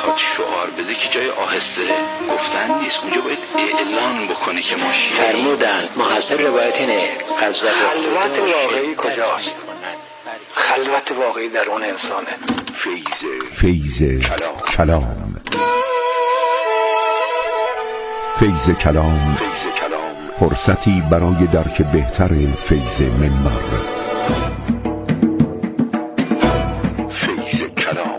میخواد شعار بده که جای آهسته گفتن نیست، اونجا باید اعلان بکنه که ما شیعه فرمودن محصل روایت اینه. خلوت واقعی کجاست؟ خلوت واقعی در اون انسانه. فیض کلام. فیض کلام فرصتی برای درک بهتر فیض منبر. فیض کلام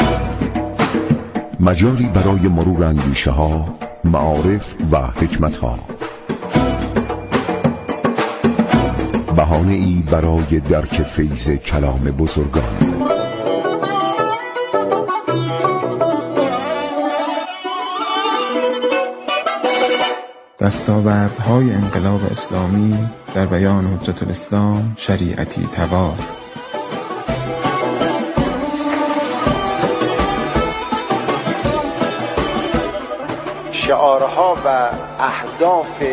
مجالی برای مرور اندیشه ها، معارف و حکمت ها، بهانه ای برای درک فیض کلام بزرگان. دستاوردهای انقلاب اسلامی در بیان حجت الاسلام شریعتی تبار. شعارها و اهداف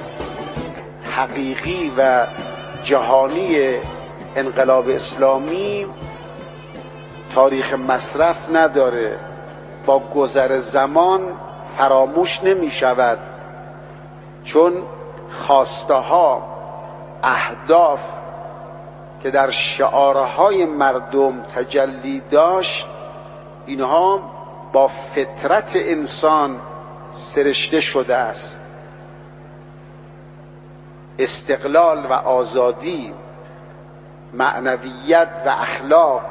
حقیقی و جهانی انقلاب اسلامی تاریخ مصرف نداره، با گذر زمان فراموش نمی شود، چون خواسته ها، اهداف که در شعارهای مردم تجلی داشت، اینها با فطرت انسان سرشته شده است. استقلال و آزادی، معنویت و اخلاق،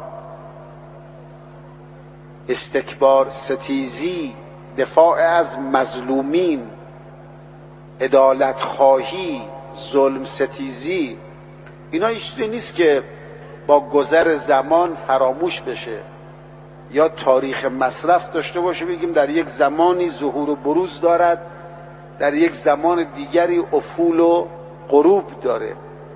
استکبار ستیزی، دفاع از مظلومین، عدالت خواهی، ظلم ستیزی، اینا هیچ چیزی نیست که با گذر زمان فراموش بشه یا تاریخ مصرف داشته باشه بگیم در یک زمانی ظهور و بروز دارد، در یک زمان دیگری افول و غروب داره.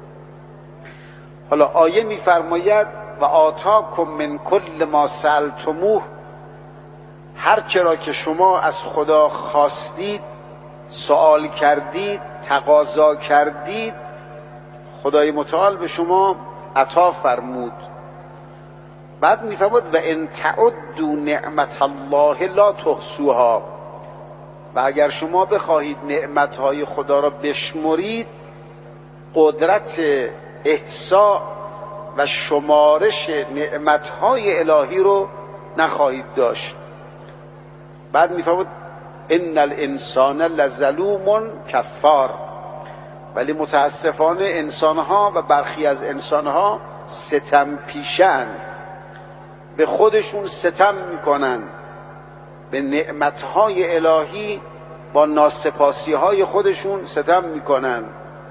حالا آیه می‌فرماید و آتاکم من کل ما سألتموه، هر چرا که شما از خدا خواستید، سوال کردید، تقاضا کردید، خدای متعال به شما عطا فرمود. بعد میفرمود و ان تعدوا نعمت الله لا تحصوها، و اگر شما بخواهید نعمتهای خدا را بشمرید، قدرت احصاء و شمارش نعمتهای الهی رو نخواهید داشت. بعد میفرمود ان الانسان لظلوم کفار، ولی متاسفانه انسانها و برخی از انسانها ستم پیشند، به خودشون ستم میکنن، به نعمتهای الهی با ناسپاسی های خودشون ستم میکنن،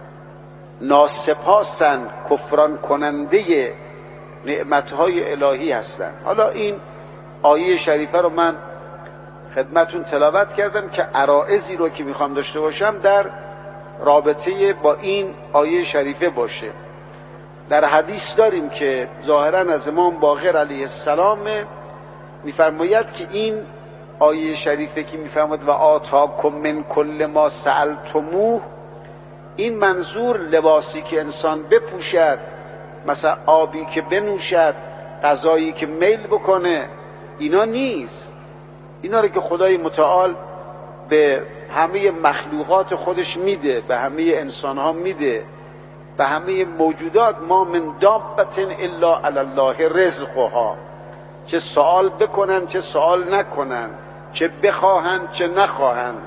ناسپاسن، کفران کننده نعمتهای الهی هستن. حالا این آیه شریفه رو من خدمتون تلاوت کردم که عرائضی رو که میخوام داشته باشم در رابطه با این آیه شریفه باشه. در حدیث داریم که ظاهرا از امام باقر علیه السلام میفرماید که این آیه شریفه که میفرماید و آتاکم من کل ما سألتموه، این منظور لباسی که انسان بپوشد، مثلا آبی که بنوشد، غذایی که میل بکنه، اینا نیست. اینا رو که خدای متعال به همه مخلوقات خودش میده، به همه انسانها میده، به همه موجودات. ما من دابت الا علی الله رزقها، چه سوال بکنن چه سوال نکنن، چه بخواهند چه نخواهند.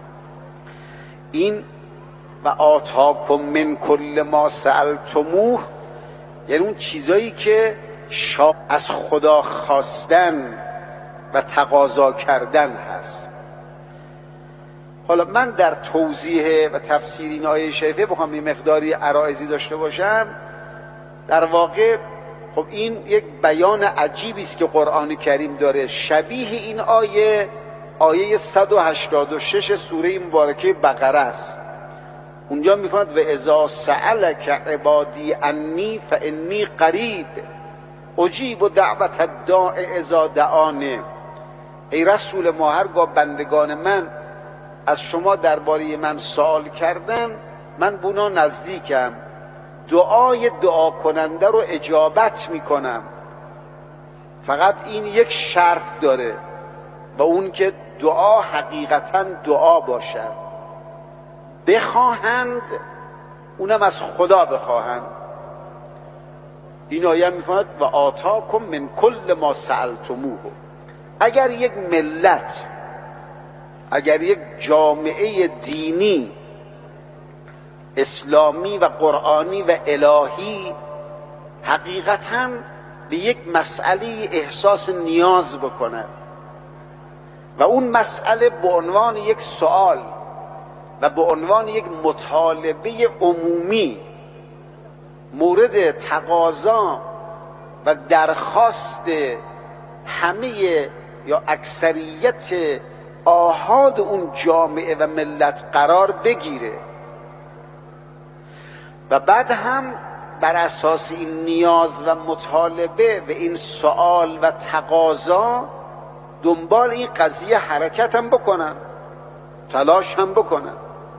این و آتاکم من کل ما سألتموه یعنی اون چیزایی که از خدا خواستن و تقاضا کردن هست. حالا من در توضیح و تفسیر این آیه شریفه بخوام یه مقداری عرائضی داشته باشم، در واقع خب این یک بیان عجیبی است که قرآن کریم داره. شبیه این آیه 186 سوره مبارکه بقره است. اونجا میفرماد و اذا سألک عبادی انی فانی قریب اجیب دعوت الداع اذا دعانه. ای رسول ما، هرگاه بندگان من از شما درباره من سوال کردن، من بونا نزدیکم، دعای دعا کننده رو اجابت میکنم. فقط این یک شرط داره، و اون که دعا حقیقتا دعا باشد. بخواهند، اونم از خدا بخواهند. این آیه میفرماید و آتاکم من کل ما سألتموه. اگر یک ملت، اگر یک جامعه دینی اسلامی و قرآنی و الهی حقیقتاً به یک مسئله احساس نیاز بکند و اون مسئله به عنوان یک سوال و به عنوان یک مطالبه عمومی مورد تقاضا و درخواست همه یا اکثریت آحاد اون جامعه و ملت قرار بگیره و بعد هم بر اساس این نیاز و مطالبه و این سوال و تقاضا دنبال این قضیه حرکت هم بکنن، تلاش هم بکنن،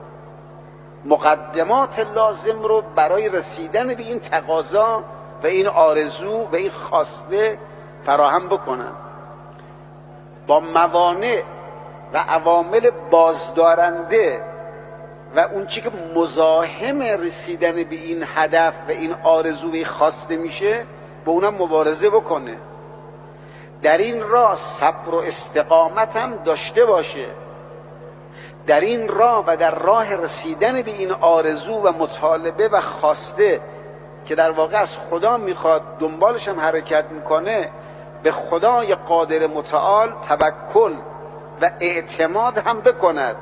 مقدمات لازم رو برای رسیدن به این تقاضا و این آرزو و این خواسته فراهم بکنن، با موانع و عوامل بازدارنده و اون چی که مزاحم رسیدن به این هدف و این آرزو و این خواسته میشه با اونم مبارزه بکنه. در این راه صبر و استقامت هم داشته باشه. در این راه و در راه رسیدن به این آرزو و مطالبه و خواسته که در واقع از خدا میخواد، دنبالش هم حرکت میکنه، به خدای قادر متعال توکل و اعتماد هم بکند.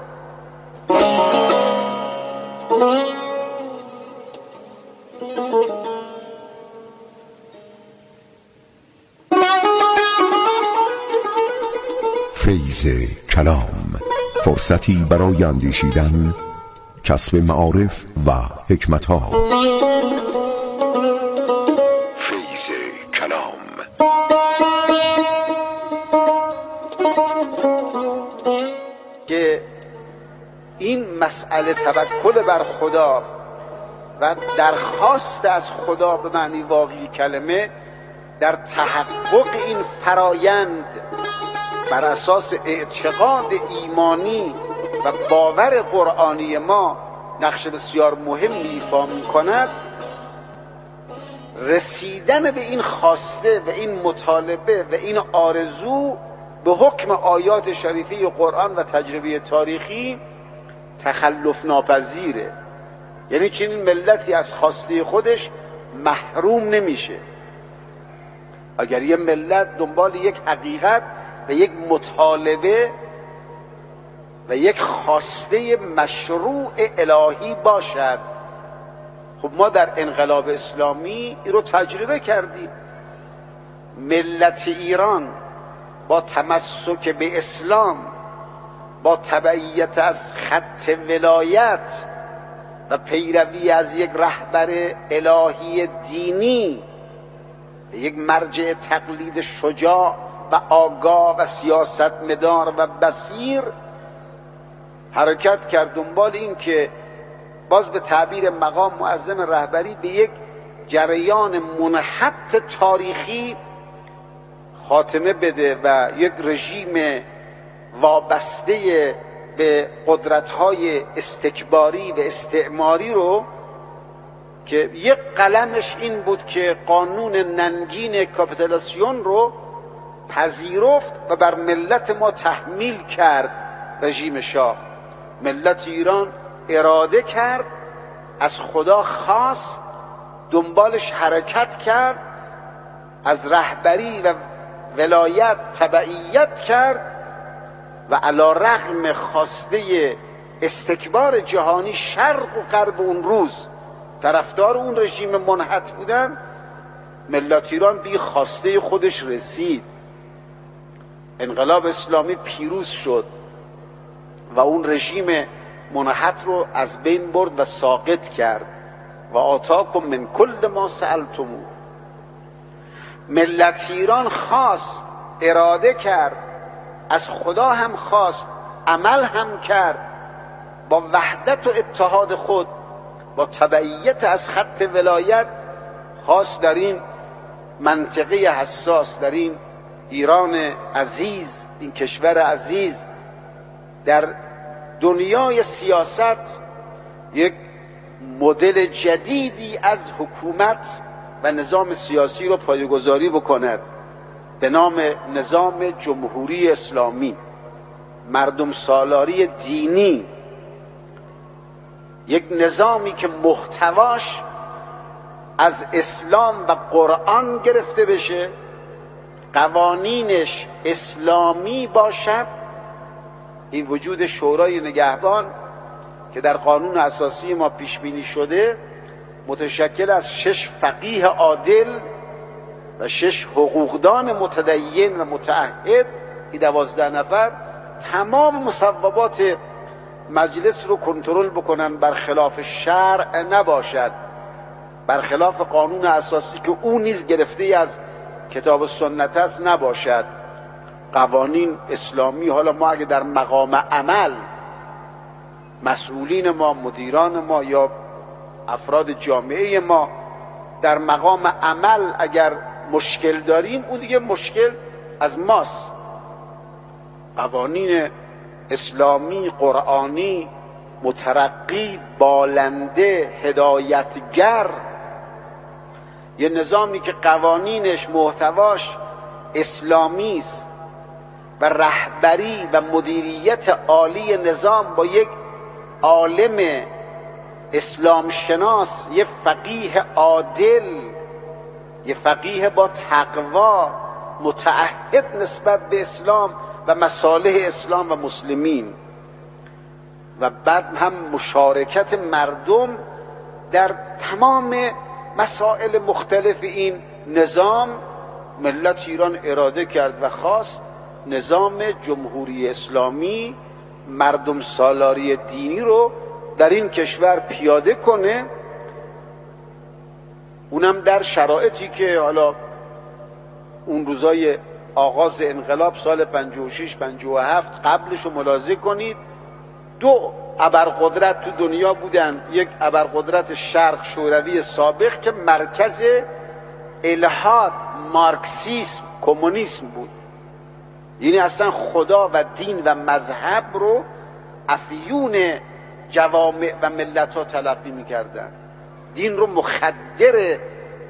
فیض کلام، فرصتی برای اندیشیدن، کسب معارف و حکمت‌ها. فیض کلام. که این مسئله توکل بر خدا و درخواست از خدا به معنی واقعی کلمه در تحقق این فرایند بر اساس اعتقاد ایمانی و باور قرآنی ما نقش بسیار مهمی ایفا می‌کند. رسیدن به این خواسته و این مطالبه و این آرزو به حکم آیات شریفه قرآن و تجربه تاریخی تخلف ناپذیره. یعنی چنین ملتی از خواسته خودش محروم نمیشه. اگر یه ملت دنبال یک حقیقت و یک مطالبه و یک خواسته مشروع الهی باشد، خب ما در انقلاب اسلامی این رو تجربه کردیم. ملت ایران با تمسک به اسلام، با تبعیت از خط ولایت و پیروی از یک رهبر الهی دینی، یک مرجع تقلید شجاع و آگاه و سیاستمدار و بصیر حرکت کرد دنبال این که باز به تعبیر مقام معظم رهبری به یک جریان منحط تاریخی خاتمه بده و یک رژیم وابسته به قدرت‌های استکباری و استعماری رو که یک قلمش این بود که قانون ننگین کاپیتولاسیون رو پذیرفت و بر ملت ما تحمیل کرد. رژیم شاه ملت ایران اراده کرد، از خدا خواست، دنبالش حرکت کرد، از رهبری و ولایت تبعیت کرد و علی رغم خواسته استکبار جهانی شرق و غرب اون روز طرفدار اون رژیم منحط بودن، ملت ایران بی خواسته خودش رسید. انقلاب اسلامی پیروز شد و اون رژیم منحط رو از بین برد و ساقط کرد. و آتاکم من کل ما سألتموه. ملت ایران خواست، اراده کرد، از خدا هم خواست، عمل هم کرد، با وحدت و اتحاد خود، با تبعیت از خط ولایت خواست در این منطقه حساس، در این ایران عزیز، این کشور عزیز در دنیای سیاست یک مدل جدیدی از حکومت و نظام سیاسی رو پایه‌گذاری بکند به نام نظام جمهوری اسلامی، مردم سالاری دینی، یک نظامی که محتواش از اسلام و قرآن گرفته بشه، قوانینش اسلامی باشد. این وجود شورای نگهبان که در قانون اساسی ما پیش بینی شده متشکل از 6 فقیه عادل و 6 حقوقدان متدین و متعهد، این 12 نفر تمام مصوبات مجلس رو کنترل بکنن، برخلاف شرع نباشد، برخلاف قانون اساسی که او نیز گرفته از کتاب و سنت است نباشد، قوانین اسلامی. حالا ما اگه در مقام عمل مسئولین ما، مدیران ما یا افراد جامعه ما در مقام عمل اگر مشکل داریم، اون دیگه مشکل از ماست. قوانین اسلامی، قرآنی، مترقی، بالنده، هدایتگر، یه نظامی که قوانینش محتواش اسلامی است و رهبری و مدیریت عالی نظام با یک عالم اسلام شناس، یه فقیه عادل، یه فقیه با تقوا، متعهد نسبت به اسلام و مصالح اسلام و مسلمین، و بعد هم مشارکت مردم در تمام مسائل مختلف این نظام. ملت ایران اراده کرد و خواست نظام جمهوری اسلامی، مردم سالاری دینی رو در این کشور پیاده کنه، اونم در شرایطی که حالا اون روزای آغاز انقلاب سال 56 57 قبلش رو ملاحظه کنید، 2 ابرقدرت تو دنیا بودن. یک ابرقدرت شرق شوروی سابق که مرکز الحاد، مارکسیسم، کمونیسم بود، یعنی اصلا خدا و دین و مذهب رو افیون جوامع و ملت ها تلقی میکردن، دین رو مخدر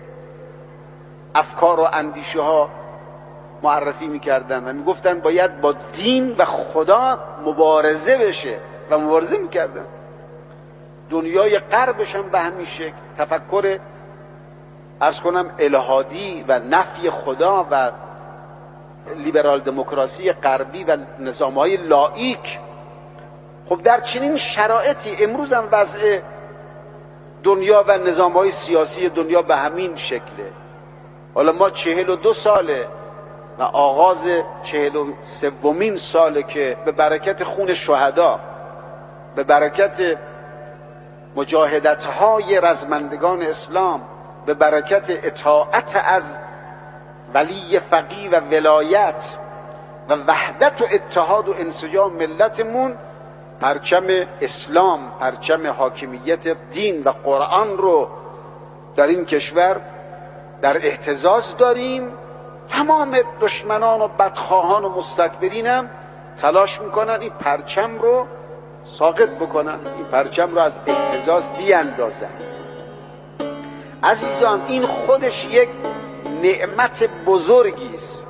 افکار و اندیشه ها معرفی میکردن و میگفتن باید با دین و خدا مبارزه بشه و مبارزه میکردن. دنیای غربش هم به همین شکل تفکر عرض کنم الهادی و نفی خدا و لیبرال دموکراسی غربی و نظامهای لائیک. خب در چنین شرایطی امروز هم وضع دنیا و نظامهای سیاسی دنیا به همین شکله. حالا ما 42 ساله و آغاز 43مین ساله که به برکت خون شهدا، به برکت مجاهدت‌های رزمندگان اسلام، به برکت اطاعت از ولی فقیه و ولایت و وحدت و اتحاد و انسجام ملتمون، پرچم اسلام، پرچم حاکمیت دین و قرآن رو در این کشور در اهتزاز داریم. تمام دشمنان و بدخواهان و مستکبرین هم تلاش میکنن این پرچم رو ساقط بکنن، این پرچم رو از اهتزاز بیاندازن. عزیزان، این خودش یک نعمت بزرگی است.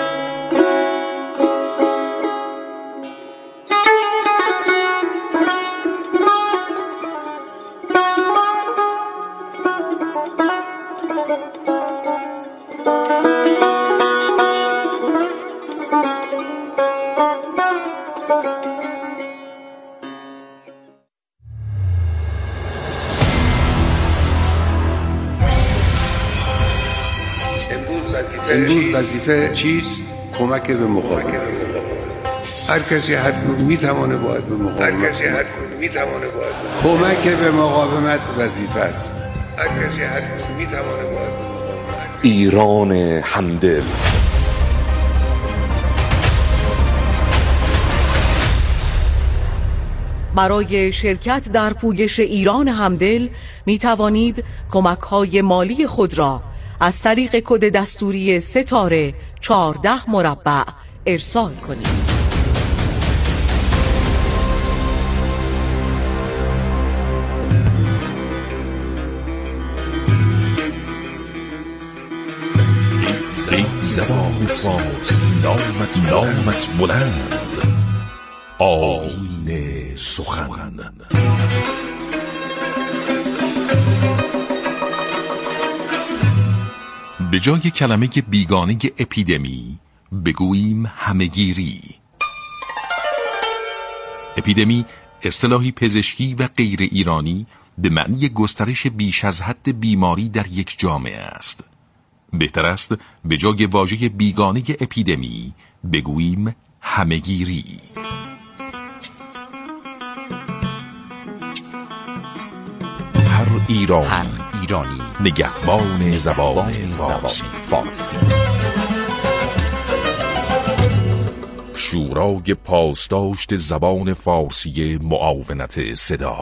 امروز وظیفه چیست؟ کمک به مقاومت. هر کسی حتما میتونه باید به مقاومت. کمک به مقاومت وظیفه است. هر کسی حتما میتونه باید به مقاومت. ایران همدل. برای شرکت در پویش ایران همدل می توانید کمک‌های مالی خود را از طریق کد دستوری ستاره 14 مربع ارسال کنید. زبان فارسی نامت بلند، آیین سخن. به جای کلمه بیگانه اپیدمی بگوییم همهگیری. اپیدمی اصطلاحی پزشکی و غیر ایرانی به معنی گسترش بیش از حد بیماری در یک جامعه است. بهتر است به جای واژه بیگانه اپیدمی بگوییم همهگیری. هر ایرانی نگهبان زبان فارسی. شورای پاسداشت زبان فارسی معاونت صدا.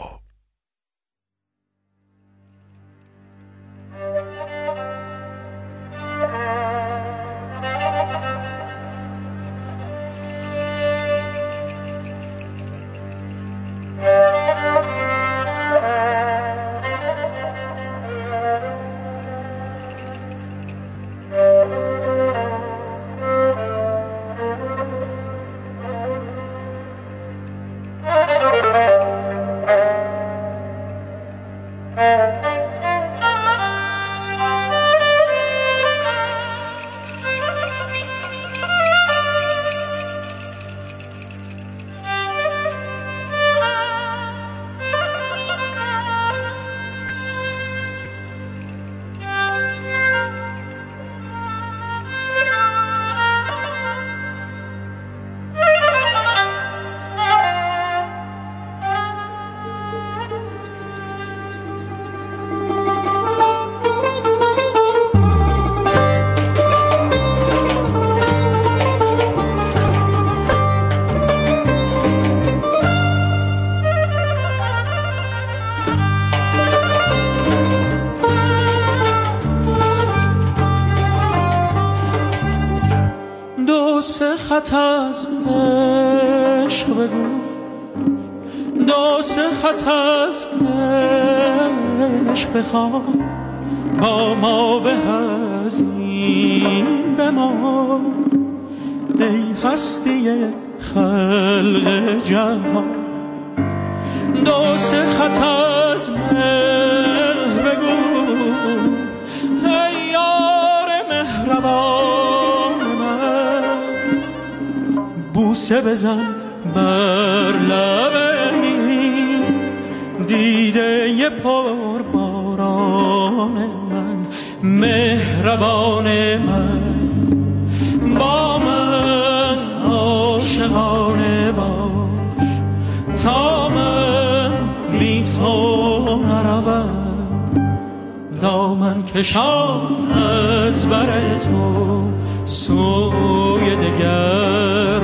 خط از عشق بگو، دو سه خط از عشق بخواه، با ما به از این بما، ای هستی خلق جهان. دو سه خط از مهر بگو، ای یار مهربان من، بوسه بزن بر لب این دیده پر باران من. مهربان من، با من عاشقانه باش، تا من بی تو نروم. دامن کشان از بر تو سوی دگر.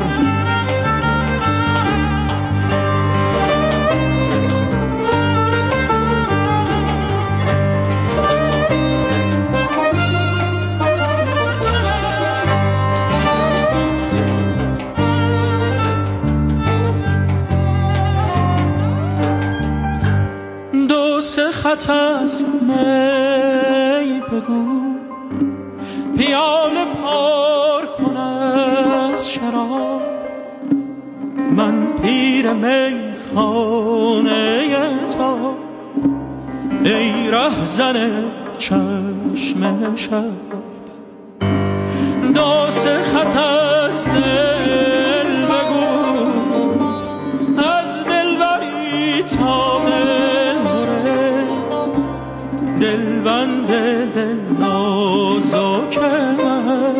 سه خط از می بگو، پیاله پار کن از شراب. من پیر می خانه تو، ای رهزن چشم شب. دو سه خط از دل بگو، از دلبری تا دلبند دل نازک من.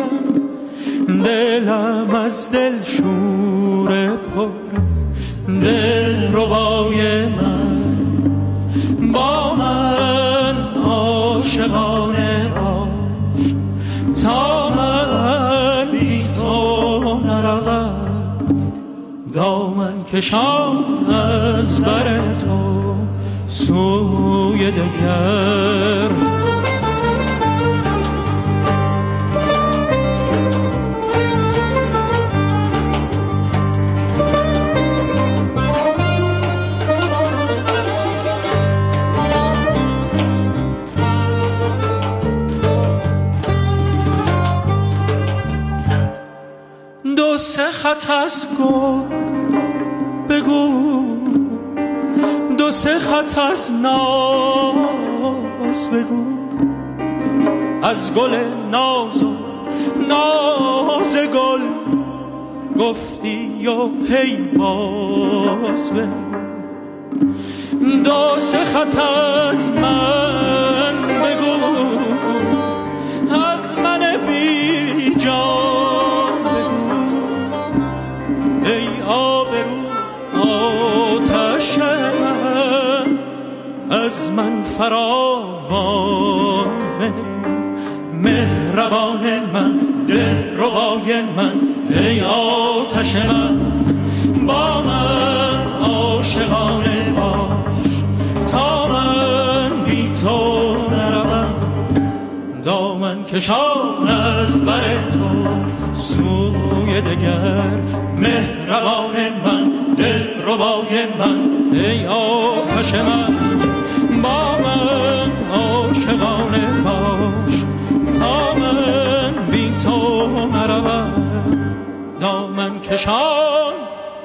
دلم از دل شور پر، دل ربای من. با من عاشقانه باش، تا من بی تو نروم. دامن کشان از بر تو سوی دگر. خط از گل بگو، دو سه خط از ناز بگو، از گل ناز و ناز گل گفتی و هی باز بگو، دو سه خط از من بگو، از من بی جان بگو، ای آبرو آتش من از من فراوان بگو، مهربان من دلربای من ای آتش من، با من عاشقانه باش تا من بی تو نروم، دامن کشان از بر تو سوی دگر، مهربان من دلربای من ای آتش من، با من عاشقانه باش تا من بی تو نروم، دامن کشان.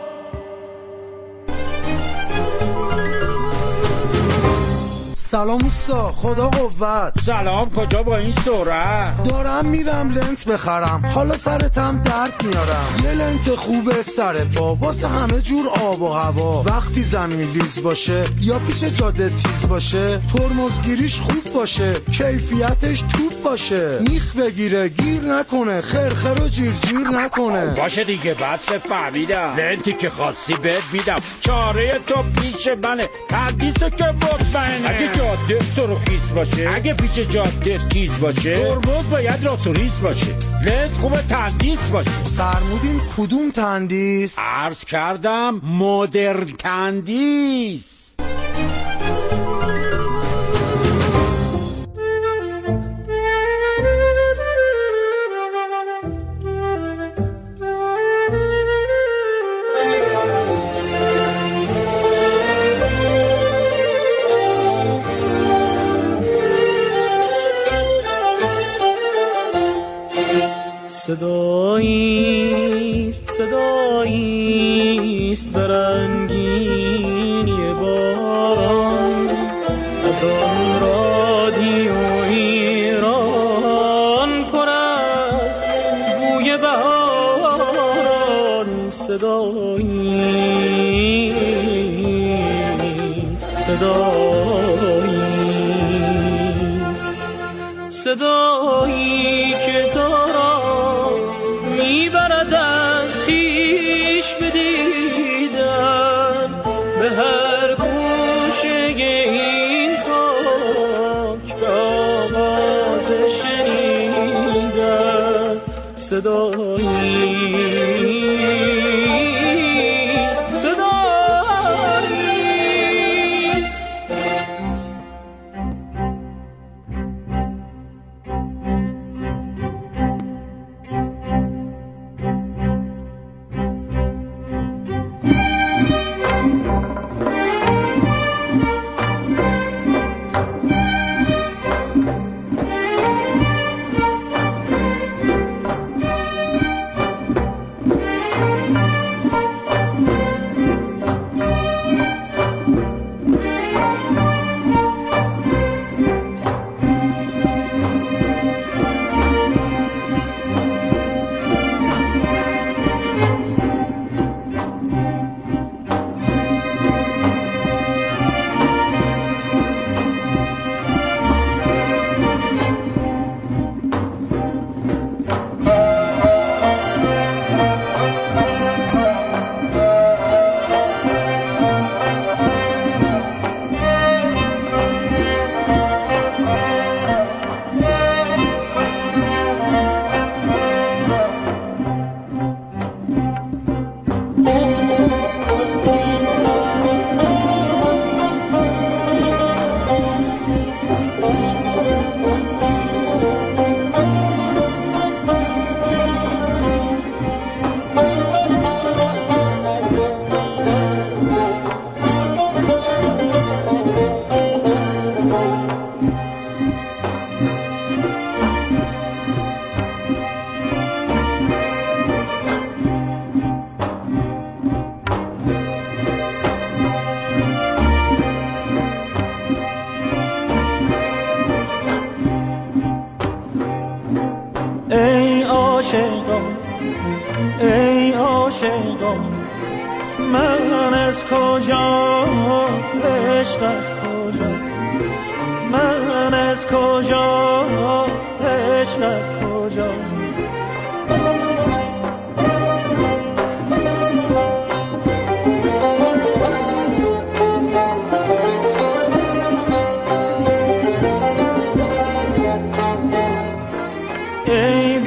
سلام اوستا، خدا قوت. سلام، کجا با این سرعت؟ دارم میرم لنت بخرم، حالا سرتم درد میارم. یه لنت خوبه سر پا واسه همه جور آب و هوا، وقتی زمین لیز باشه یا پیچ جاده تیز باشه، ترمزگیریش خوب باشه، کیفیتش توپ باشه، میخ بگیره گیر نکنه، خرخر و جیر نکنه. باشه دیگه، بس فهمیدم، لنتی که خواستی بهت میدم، چاره تو پیش منه، تندیسو که مطمئنه. اگه جاده سرخیز باشه، اگه پیش جاده تیز باشه، ترمز باید راست و ریز باشه، لنت خوبه تندیس باشه. فرمودین کدوم تندیس؟ عرض کردم مدرن تندیس. صداییست برنگینی باران، از آن رادیو ایران پر از بوی بهاران. صدایی که تو را میبرد از خویش بدیدن، به هر گوشه این خاک به آواز شنیدن. من از کجا عشق از کجا من از کجا عشق از کجا ای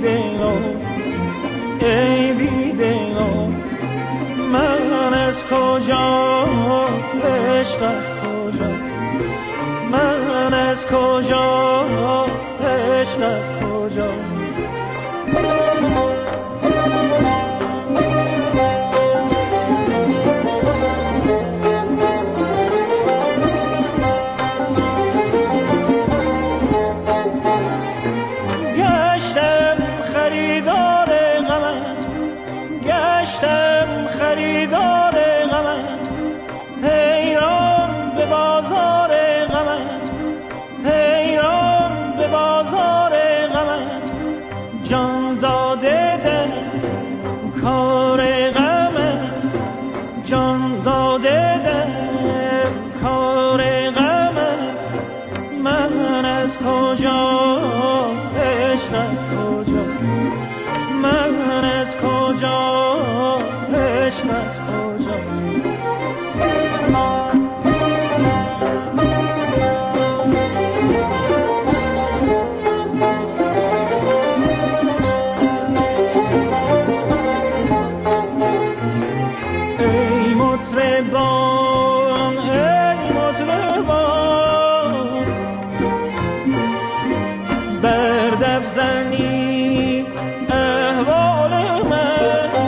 بیدلا من از کجا عشق از کجا من از کجا عشق از کجا گشتم خریدار غمت حیران به بازار غمت حیران به بازار غمت جان داده در کار غمت جان داده در کار غمت من از کجا عشق از کجا من از کجا عشق از کجا ای مطربان بردف زنی احوال من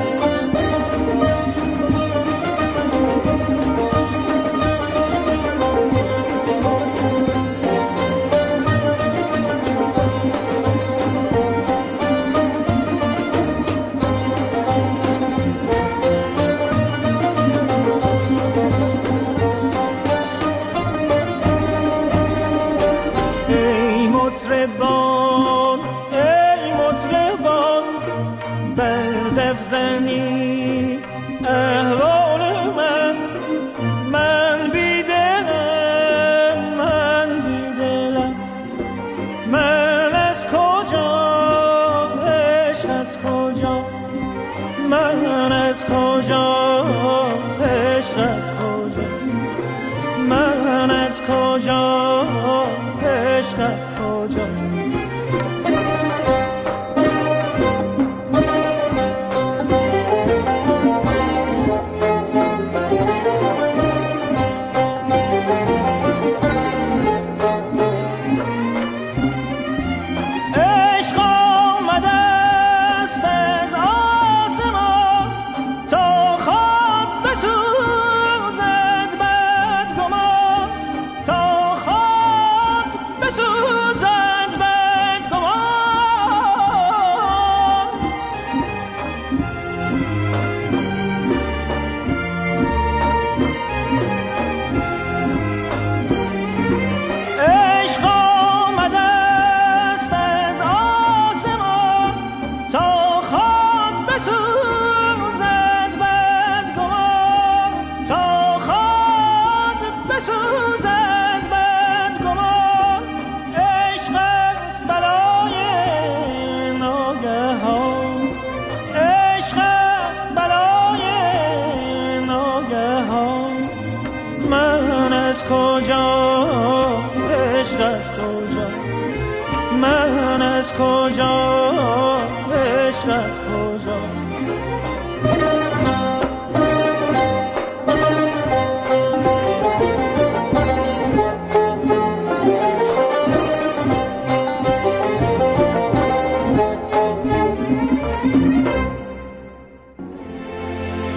ای مطربان بردف زنی احوال من من بیدلم من از کجا عشق از کجا من از کجا عشق از کجا من از کجا عشق از کجا من از کجا عشق از کجا من از کجا عشق از